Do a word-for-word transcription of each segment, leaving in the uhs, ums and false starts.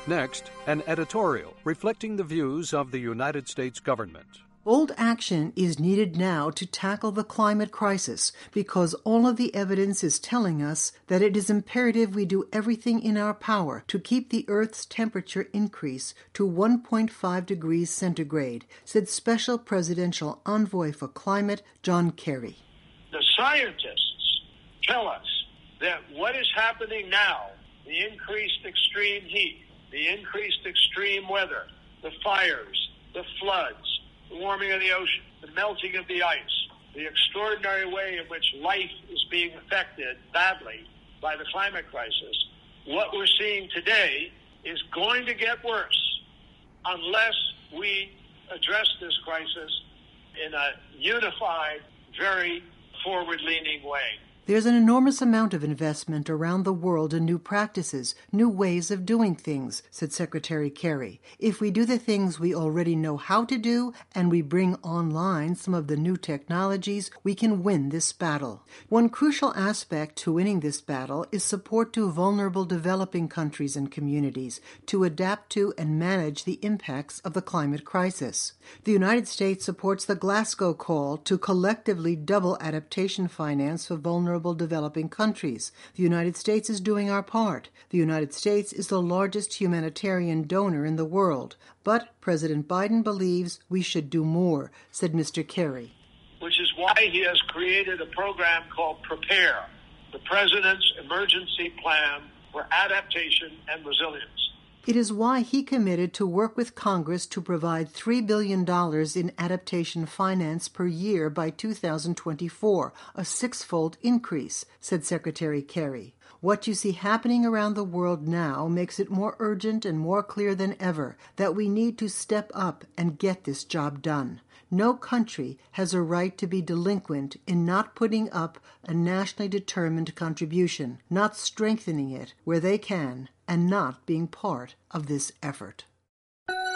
Next, an editorial reflecting the views of the United States government. Bold action is needed now to tackle the climate crisis because all of the evidence is telling us that it is imperative we do everything in our power to keep the Earth's temperature increase to one point five degrees centigrade, said Special Presidential Envoy for Climate John Kerry. The scientists tell us that what is happening now, the increased extreme heat, the increased extreme weather, the fires, the floods, the warming of the ocean, the melting of the ice, the extraordinary way in which life is being affected badly by the climate crisis, what we're seeing today is going to get worse unless we address this crisis in a unified, very forward-leaning way. There's an enormous amount of investment around the world in new practices, new ways of doing things, said Secretary Kerry. If we do the things we already know how to do and we bring online some of the new technologies, we can win this battle. One crucial aspect to winning this battle is support to vulnerable developing countries and communities to adapt to and manage the impacts of the climate crisis. The United States supports the Glasgow call to collectively double adaptation finance for vulnerable developing countries. The United States is doing our part. The United States is the largest humanitarian donor in the world. But President Biden believes we should do more, said Mister Kerry. Which is why he has created a program called PREPARE, the President's Emergency Plan for Adaptation and Resilience. It is why he committed to work with Congress to provide three billion dollars in adaptation finance per year by two thousand twenty-four, a six-fold increase, said Secretary Kerry. What you see happening around the world now makes it more urgent and more clear than ever that we need to step up and get this job done. No country has a right to be delinquent in not putting up a nationally determined contribution, not strengthening it where they can, and not being part of this effort.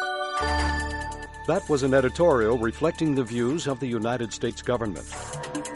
That was an editorial reflecting the views of the United States government.